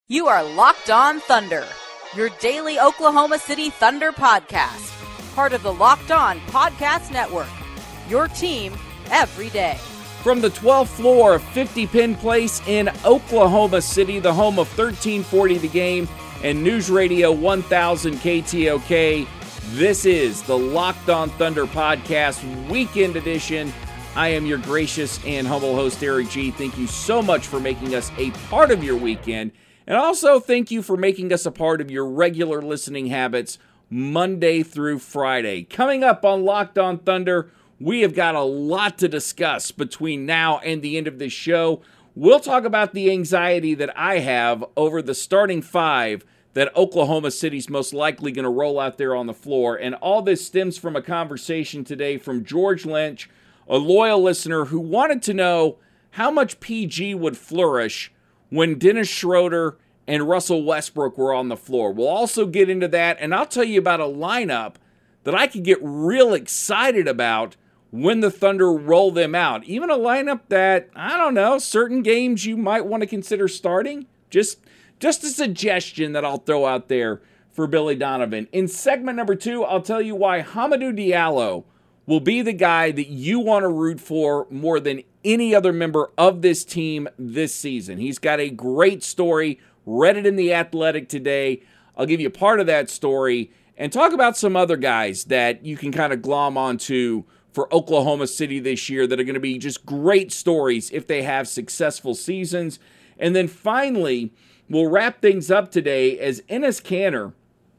You are Locked On Thunder, your daily Oklahoma City Thunder podcast. Part of the Locked On Podcast Network, your team every day. From the 12th floor of 50 Penn Place in Oklahoma City, the home of 1340 The Game and News Radio 1000 KTOK, this is the Locked On Thunder podcast weekend edition. I am your gracious and humble host, Eric G. Thank you so much for making us a part of your weekend. And also, thank you for making us a part of your regular listening habits Monday through Friday. Coming up on Locked On Thunder, we have got a lot to discuss between now and the end of this show. We'll talk about the anxiety that I have over the starting five that Oklahoma City's most likely going to roll out there on the floor. And all this stems from a conversation today from George Lynch, a loyal listener who wanted to know how much PG would flourish when Dennis Schroeder and Russell Westbrook were on the floor. We'll also get into that, and I'll tell you about a lineup that I could get real excited about when the Thunder roll them out. Even a lineup that, I don't know, certain games you might want to consider starting. Just a suggestion that I'll throw out there for Billy Donovan. In segment number 2, I'll tell you why Hamidou Diallo will be the guy that you want to root for more than any other member of this team this season. He's got a great story. Read it in The Athletic today. I'll give you part of that story and talk about some other guys that you can kind of glom onto for Oklahoma City this year that are going to be just great stories if they have successful seasons. And then finally, we'll wrap things up today as Enes Kanter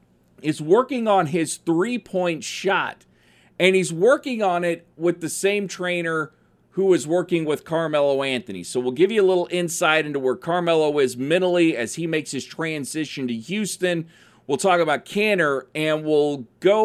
is working on his three-point shot. And he's working on it with the same trainer who is working with Carmelo Anthony. So we'll give you a little insight into where Carmelo is mentally as he makes his transition to Houston. We'll talk about Kanter, and we'll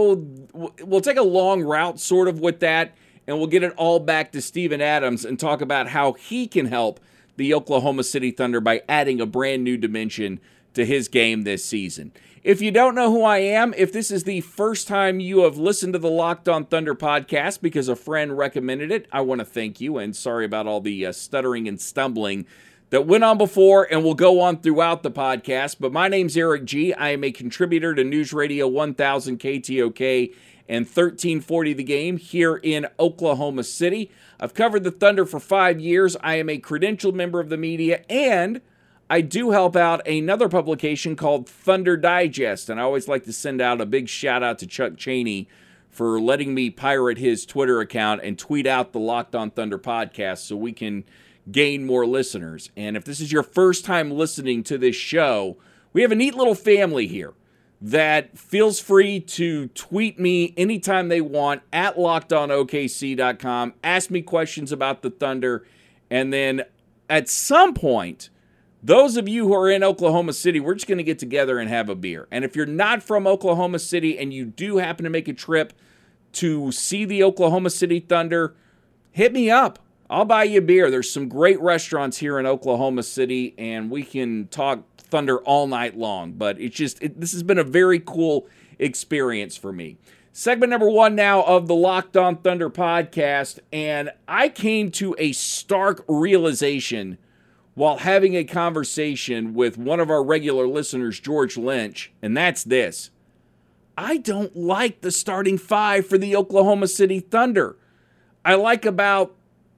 take a long route sort of with that, and we'll get it all back to Steven Adams and talk about how he can help the Oklahoma City Thunder by adding a brand new dimension to his game this season. If you don't know who I am, if this is the first time you have listened to the Locked On Thunder podcast because a friend recommended it, I want to thank you, and sorry about all the stuttering and stumbling that went on before and will go on throughout the podcast. But my name's Eric G. I am a contributor to News Radio 1000 KTOK and 1340 The Game here in Oklahoma City. I've covered the Thunder for 5 years. I am a credentialed member of the media, and I do help out another publication called Thunder Digest, and I always like to send out a big shout-out to Chuck Cheney for letting me pirate his Twitter account and tweet out the Locked On Thunder podcast so we can gain more listeners. And if this is your first time listening to this show, we have a neat little family here that feels free to tweet me anytime they want at LockedOnOKC.com, ask me questions about the Thunder, and then at some point, those of you who are in Oklahoma City, we're just going to get together and have a beer. And if you're not from Oklahoma City and you do happen to make a trip to see the Oklahoma City Thunder, hit me up. I'll buy you a beer. There's some great restaurants here in Oklahoma City, and we can talk Thunder all night long. But this has been a very cool experience for me. Segment number 1 now of the Locked On Thunder podcast, and I came to a stark realization while having a conversation with one of our regular listeners, George Lynch, and that's this. I don't like the starting five for the Oklahoma City Thunder. I like about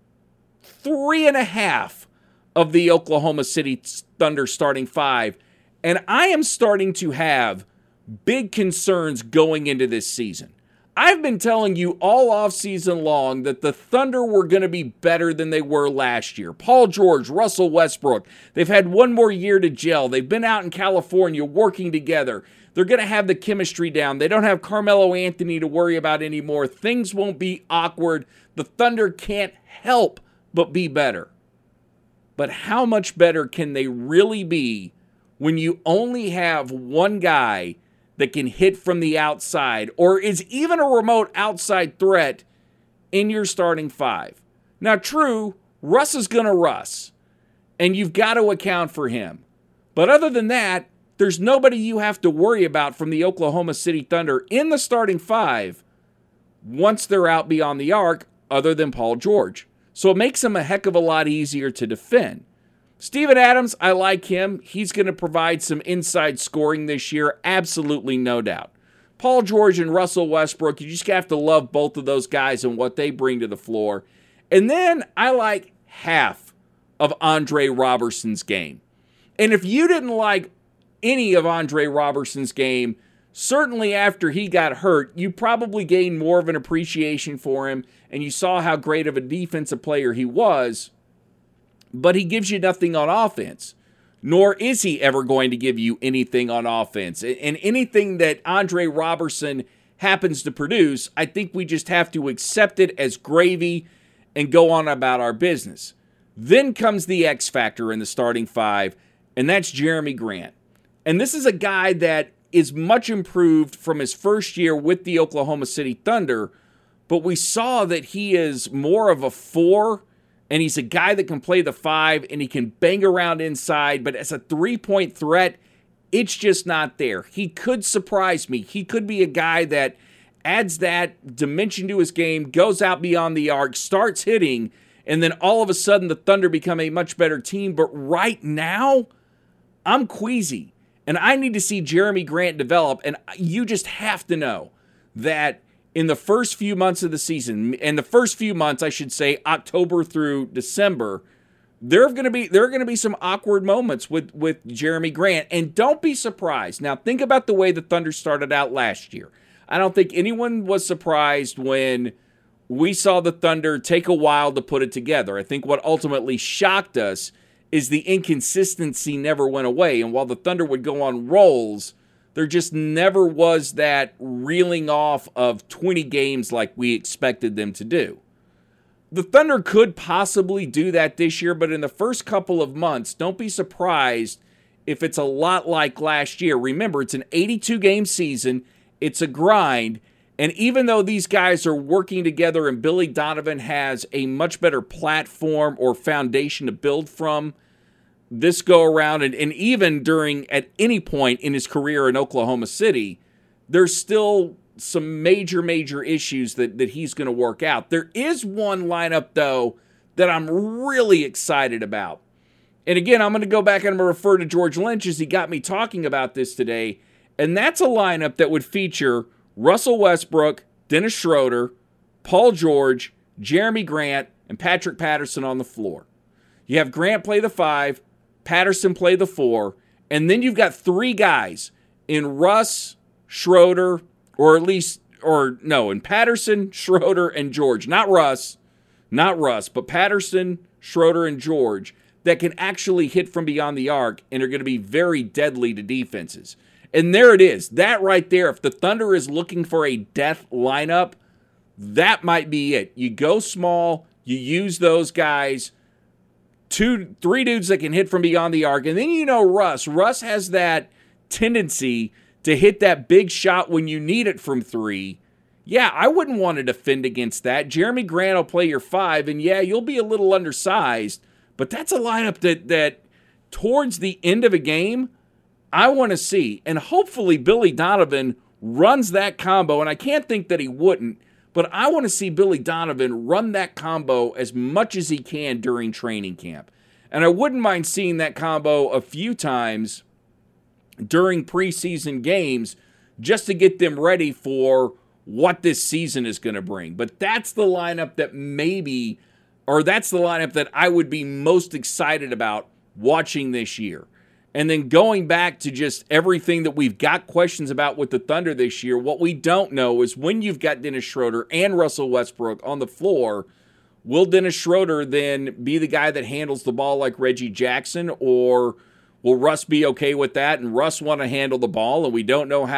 3.5 of the Oklahoma City Thunder starting five, and I am starting to have big concerns going into this season. I've been telling you all offseason long that the Thunder were going to be better than they were last year. Paul George, Russell Westbrook, they've had one more year to gel. They've been out in California working together. They're going to have the chemistry down. They don't have Carmelo Anthony to worry about anymore. Things won't be awkward. The Thunder can't help but be better. But how much better can they really be when you only have one guy that can hit from the outside or is even a remote outside threat in your starting five? Now, true, Russ is going to Russ, and you've got to account for him. But other than that, there's nobody you have to worry about from the Oklahoma City Thunder in the starting five once they're out beyond the arc other than Paul George. So it makes them a heck of a lot easier to defend. Steven Adams, I like him. He's going to provide some inside scoring this year, absolutely no doubt. Paul George and Russell Westbrook, you just have to love both of those guys and what they bring to the floor. And then I like half of Andre Roberson's game. And if you didn't like any of Andre Roberson's game, certainly after he got hurt, you probably gained more of an appreciation for him, and you saw how great of a defensive player he was, but he gives you nothing on offense. Nor is he ever going to give you anything on offense. And anything that Andre Roberson happens to produce, I think we just have to accept it as gravy and go on about our business. Then comes the X factor in the starting five, and that's Jerami Grant. And this is a guy that is much improved from his first year with the Oklahoma City Thunder, but we saw that he is more of a 4, and he's a guy that can play the 5, and he can bang around inside, but as a three-point threat, it's just not there. He could surprise me. He could be a guy that adds that dimension to his game, goes out beyond the arc, starts hitting, and then all of a sudden the Thunder become a much better team. But right now, I'm queasy, and I need to see Jerami Grant develop, and you just have to know that in the first few months of the season, and the first few months, I should say, October through December, there are going to be some awkward moments with Jerami Grant, and don't be surprised. Now, think about the way the Thunder started out last year. I don't think anyone was surprised when we saw the Thunder take a while to put it together. I think what ultimately shocked us is the inconsistency never went away, and while the Thunder would go on rolls, there just never was that reeling off of 20 games like we expected them to do. The Thunder could possibly do that this year, but in the first couple of months, don't be surprised if it's a lot like last year. Remember, it's an 82-game season. It's a grind. And even though these guys are working together and Billy Donovan has a much better platform or foundation to build from this go around, and even during at any point in his career in Oklahoma City, there's still some major issues that he's going to work out. There is one lineup, though, that I'm really excited about. And again, I'm going to go back and I'm going to refer to George Lynch as he got me talking about this today. And that's a lineup that would feature Russell Westbrook, Dennis Schroeder, Paul George, Jerami Grant, and Patrick Patterson on the floor. You have Grant play the 5, Patterson play the 4, and then you've got 3 guys in Russ, Schroeder, in Patterson, Schroeder, and George. Not Russ, but Patterson, Schroeder, and George that can actually hit from beyond the arc and are going to be very deadly to defenses. And there it is. That right there, if the Thunder is looking for a death lineup, that might be it. You go small, you use those guys, 3 dudes that can hit from beyond the arc, and then Russ. Russ has that tendency to hit that big shot when you need it from 3. Yeah, I wouldn't want to defend against that. Jerami Grant will play your 5, and yeah, you'll be a little undersized, but that's a lineup that towards the end of a game, I want to see. And hopefully Billy Donovan runs that combo, and I can't think that he wouldn't, but I want to see Billy Donovan run that combo as much as he can during training camp. And I wouldn't mind seeing that combo a few times during preseason games just to get them ready for what this season is going to bring. But that's the lineup that's the lineup that I would be most excited about watching this year. And then going back to just everything that we've got questions about with the Thunder this year, what we don't know is when you've got Dennis Schroeder and Russell Westbrook on the floor, will Dennis Schroeder then be the guy that handles the ball like Reggie Jackson, or will Russ be okay with that and Russ want to handle the ball? And we don't know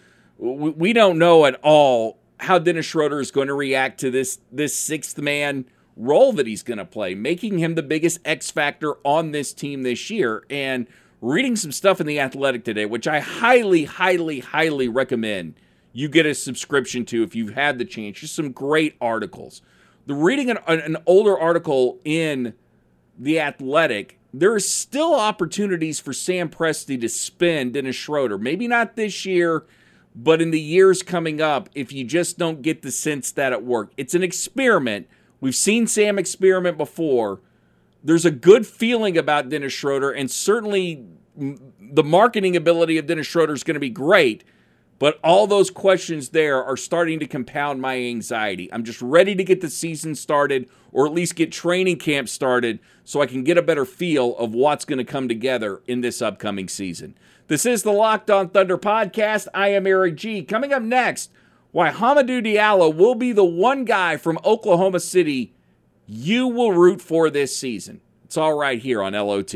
at all how Dennis Schroeder is going to react to this sixth man role that he's going to play, making him the biggest X factor on this team this year. And reading some stuff in The Athletic today, which I highly recommend you get a subscription to if you've had the chance. Just some great articles. Reading an older article in The Athletic, there are still opportunities for Sam Presti to spin Dennis Schroeder. Maybe not this year, but in the years coming up, if you just don't get the sense that it worked. It's an experiment. We've seen Sam experiment before. there's a good feeling about Dennis Schroeder, and certainly the marketing ability of Dennis Schroeder is going to be great. But all those questions there are starting to compound my anxiety. I'm just ready to get the season started, or at least get training camp started, so I can get a better feel of what's going to come together in this upcoming season. This is the Locked On Thunder podcast. I am Eric G. Coming up next, why Hamidou Diallo will be the one guy from Oklahoma City you will root for this season. It's all right here on LOT.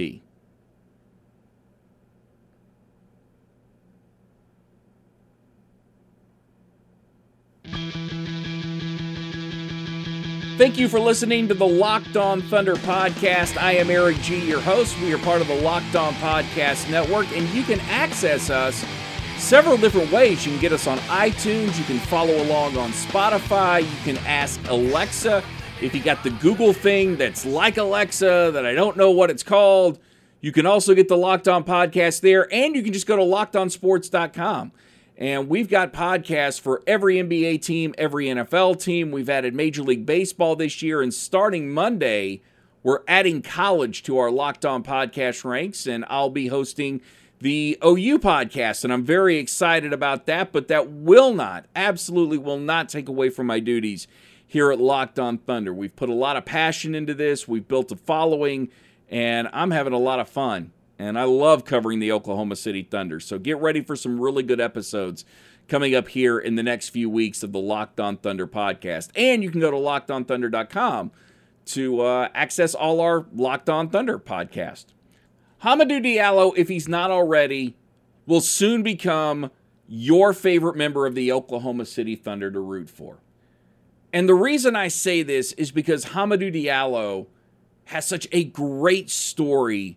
Thank you for listening to the Locked On Thunder podcast. I am Eric G., your host. We are part of the Locked On Podcast Network, and you can access us several different ways. You can get us on iTunes. You can follow along on Spotify. You can ask Alexa if you got the Google thing that's like Alexa that I don't know what it's called. You can also get the Locked On podcast there, and you can just go to LockedOnSports.com. And we've got podcasts for every NBA team, every NFL team. We've added Major League Baseball this year, and starting Monday, we're adding college to our Locked On podcast ranks, and I'll be hosting the OU podcast, and I'm very excited about that, but that absolutely will not take away from my duties here at Locked On Thunder. We've put a lot of passion into this. We've built a following, and I'm having a lot of fun. And I love covering the Oklahoma City Thunder. So get ready for some really good episodes coming up here in the next few weeks of the Locked On Thunder podcast. And you can go to LockedOnThunder.com to access all our Locked On Thunder podcast. Hamidou Diallo, if he's not already, will soon become your favorite member of the Oklahoma City Thunder to root for. And the reason I say this is because Hamidou Diallo has such a great story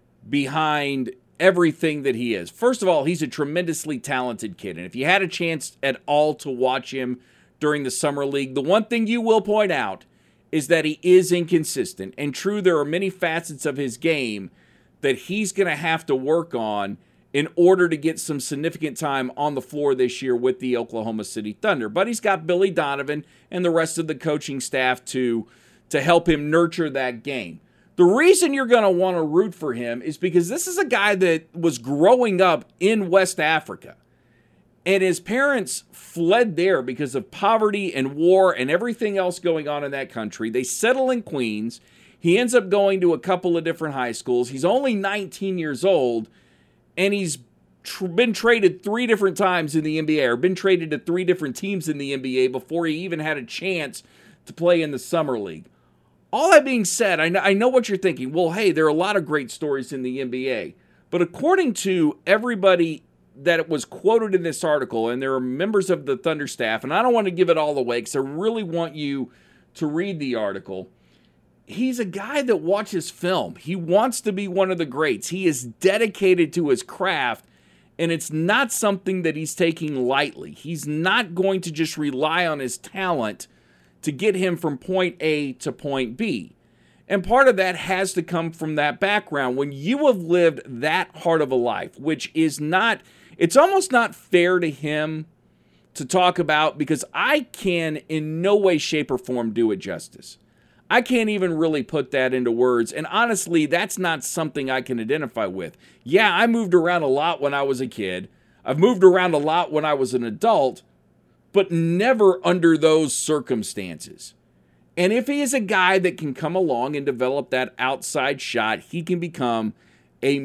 behind everything that he is. First of all, he's a tremendously talented kid. And if you had a chance at all to watch him during the Summer League, the one thing you will point out is that he is inconsistent. And true, there are many facets of his game that he's going to have to work on in order to get some significant time on the floor this year with the Oklahoma City Thunder. But he's got Billy Donovan and the rest of the coaching staff to help him nurture that game. The reason you're going to want to root for him is because this is a guy that was growing up in West Africa. And his parents fled there because of poverty and war and everything else going on in that country. They settle in Queens. He ends up going to a couple of different high schools. He's only 19 years old, and he's been traded 3 different times in the NBA, or been traded to 3 different teams in the NBA before he even had a chance to play in the Summer League. All that being said, I know what you're thinking. Well, hey, there are a lot of great stories in the NBA. But according to everybody that was quoted in this article, and there are members of the Thunder staff, and I don't want to give it all away because I really want you to read the article. He's a guy that watches film. He wants to be one of the greats. He is dedicated to his craft, and it's not something that he's taking lightly. He's not going to just rely on his talent to get him from point A to point B. And part of that has to come from that background. When you have lived that hard of a life, which is not, it's almost not fair to him to talk about, because I can in no way, shape, or form do it justice. I can't even really put that into words. And honestly, that's not something I can identify with. Yeah, I moved around a lot when I was a kid. I've moved around a lot when I was an adult, but never under those circumstances. And if he is a guy that can come along and develop that outside shot, he can become a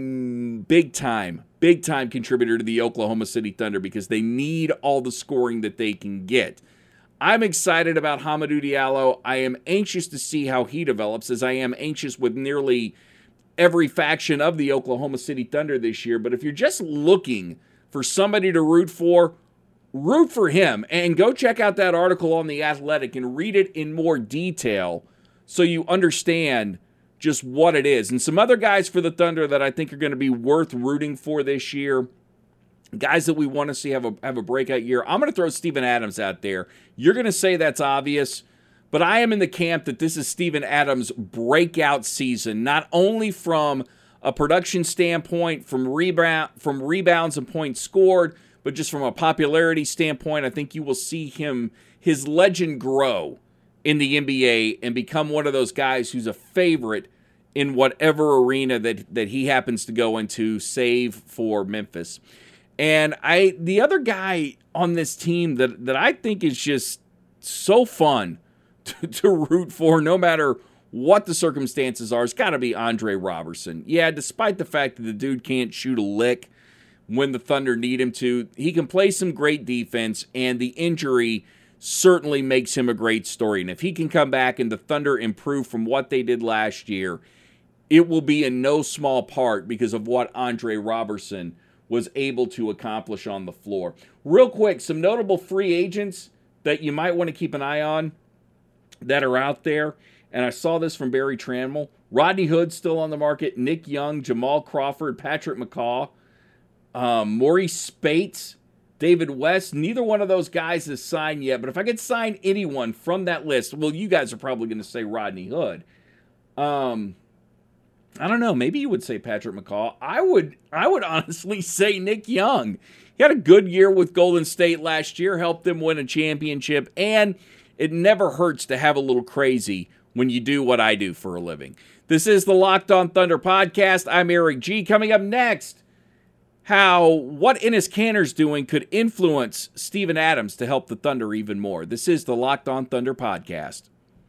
big-time contributor to the Oklahoma City Thunder, because they need all the scoring that they can get. I'm excited about Hamidou Diallo. I am anxious to see how he develops, as I am anxious with nearly every faction of the Oklahoma City Thunder this year. But if you're just looking for somebody to root for him, and go check out that article on The Athletic and read it in more detail so you understand just what it is. And some other guys for the Thunder that I think are going to be worth rooting for this year, guys that we want to see have a breakout year. I'm going to throw Steven Adams out there. You're going to say that's obvious, but I am in the camp that this is Steven Adams' breakout season, not only from a production standpoint, from rebounds and points scored, but just from a popularity standpoint. I think you will see his legend grow in the NBA and become one of those guys who's a favorite in whatever arena that he happens to go into, save for Memphis. And the other guy on this team that I think is just so fun to root for, no matter what the circumstances are, it's got to be Andre Robertson. Yeah, despite the fact that the dude can't shoot a lick when the Thunder need him to, he can play some great defense, and the injury certainly makes him a great story. And if he can come back and the Thunder improve from what they did last year, it will be in no small part because of what Andre Robertson was able to accomplish on the floor. Real quick, some notable free agents that you might want to keep an eye on that are out there. And I saw this from Barry Trammell. Rodney Hood still on the market. Nick Young, Jamal Crawford, Patrick McCaw, Maurice Spates, David West. Neither one of those guys is signed yet. But if I could sign anyone from that list, well, you guys are probably going to say Rodney Hood. I don't know. Maybe you would say Patrick McCaw. I would honestly say Nick Young. He had a good year with Golden State last year, helped them win a championship, and it never hurts to have a little crazy when you do what I do for a living. This is the Locked On Thunder podcast. I'm Eric G. Coming up next, how what Enes Kanter's doing could influence Steven Adams to help the Thunder even more. This is the Locked On Thunder podcast.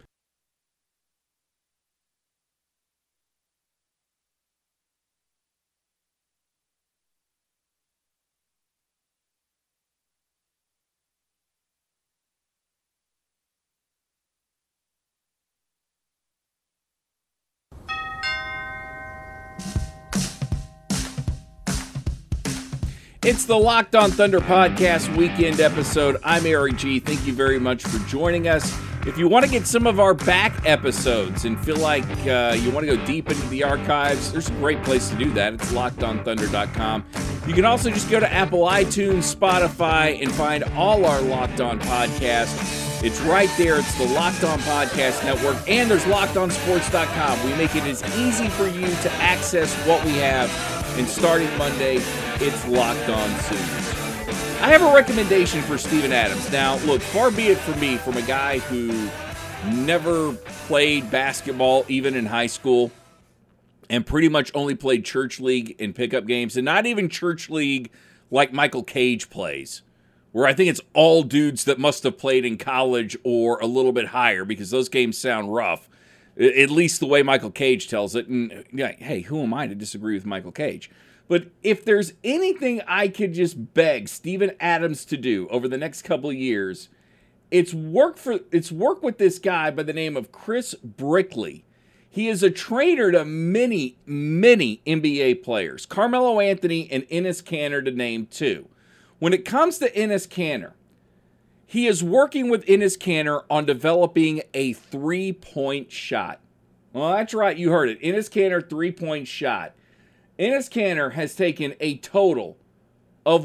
It's the Locked On Thunder podcast weekend episode. I'm Eric G. Thank you very much for joining us. If you want to get some of our back episodes and feel like you want to go deep into the archives, there's a great place to do that. It's LockedOnThunder.com. You can also just go to Apple iTunes, Spotify, and find all our Locked On podcasts. It's right there. It's the Locked On Podcast Network, and there's LockedOnSports.com. We make it as easy for you to access what we have. And starting Monday, it's Locked On Sooners. I have a recommendation for Steven Adams. Now, look, far be it from me, from a guy who never played basketball even in high school and pretty much only played church league in pickup games, and not even church league like Michael Cage plays, where I think it's all dudes that must have played in college or a little bit higher because those games sound rough. At least the way Michael Cage tells it. And hey, who am I to disagree with Michael Cage? But if there's anything I could just beg Steven Adams to do over the next couple of years, it's work with this guy by the name of Chris Brickley. He is a trainer to many, many NBA players. Carmelo Anthony and Enes Kanter to name two. When it comes to Enes Kanter, he is working with Enes Kanter on developing a three-point shot. Well, that's right. You heard it. Enes Kanter, three-point shot. Enes Kanter has taken a total of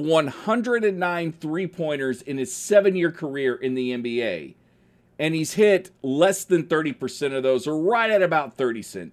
109 three-pointers in his 7-year career in the NBA. And he's hit less than 30% of those, or right at about 30%,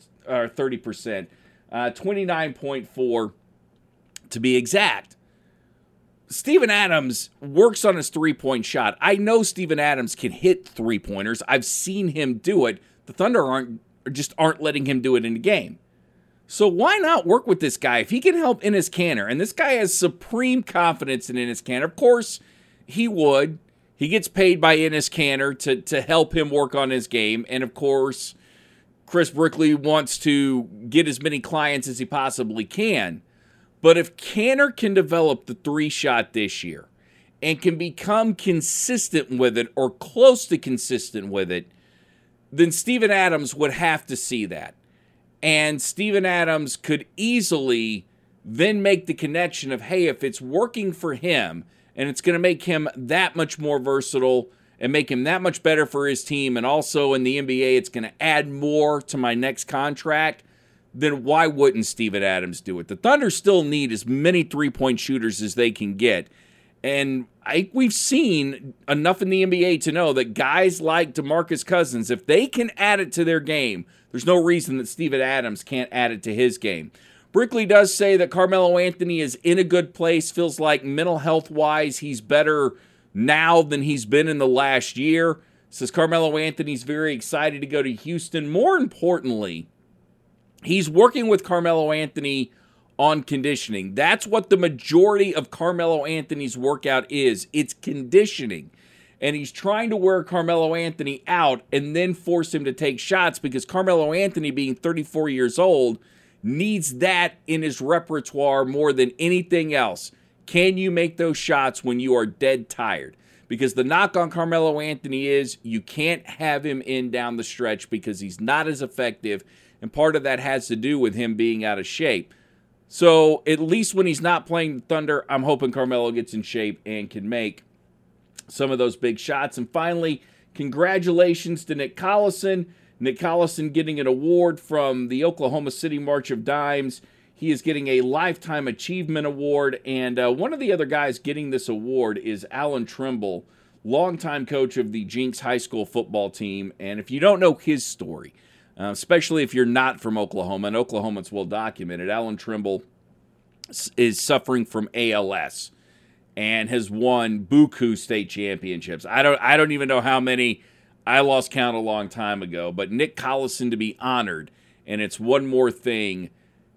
29.4 to be exact. Steven Adams works on his three-point shot. I know Steven Adams can hit three-pointers. I've seen him do it. The Thunder aren't letting him do it in the game. So why not work with this guy? If he can help Enes Kanter, and this guy has supreme confidence in Enes Kanter, of course he would. He gets paid by Enes Kanter to help him work on his game. And of course, Chris Brickley wants to get as many clients as he possibly can. But if Kanter can develop the three-shot this year and can become consistent with it or close to consistent with it, then Steven Adams would have to see that. And Steven Adams could easily then make the connection of, hey, if it's working for him and it's going to make him that much more versatile and make him that much better for his team, and also in the NBA it's going to add more to my next contract, then why wouldn't Steven Adams do it? The Thunder still need as many three-point shooters as they can get. And we've seen enough in the NBA to know that guys like DeMarcus Cousins, if they can add it to their game, there's no reason that Steven Adams can't add it to his game. Brickley does say that Carmelo Anthony is in a good place, feels like mental health-wise he's better now than he's been in the last year. Says Carmelo Anthony's very excited to go to Houston. More importantly, He's working with Carmelo Anthony on conditioning. That's what the majority of Carmelo Anthony's workout is. It's conditioning. And he's trying to wear Carmelo Anthony out and then force him to take shots because Carmelo Anthony, being 34 years old, needs that in his repertoire more than anything else. Can you make those shots when you are dead tired? Because the knock on Carmelo Anthony is you can't have him in down the stretch because he's not as effective, and part of that has to do with him being out of shape. So at least when he's not playing the Thunder, I'm hoping Carmelo gets in shape and can make some of those big shots. And finally, congratulations to Nick Collison. Nick Collison getting an award from the Oklahoma City March of Dimes. He is getting a Lifetime Achievement Award, and one of the other guys getting this award is Alan Trimble, longtime coach of the Jinx High School football team. And if you don't know his story, especially if you're not from Oklahoma, and Oklahomans will document it, Alan Trimble is suffering from ALS and has won buku state championships. I don't even know how many. I lost count a long time ago, but Nick Collison to be honored, and it's one more thing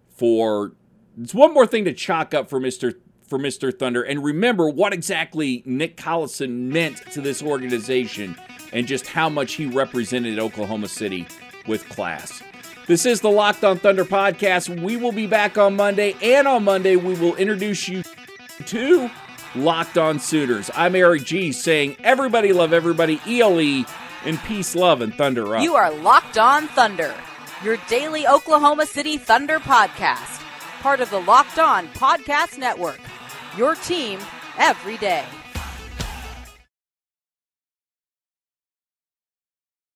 to chalk up for Mr. Thunder. And remember what exactly Nick Collison meant to this organization and just how much he represented Oklahoma City with class. This is the Locked on Thunder podcast. We will be back on Monday, and on Monday we will introduce you to Locked on Sooners. I'm Eric G saying everybody love everybody, ELE, and peace, love, and Thunder up. You are Locked on Thunder, your daily Oklahoma City Thunder podcast. Part of the Locked on Podcast Network, your team every day.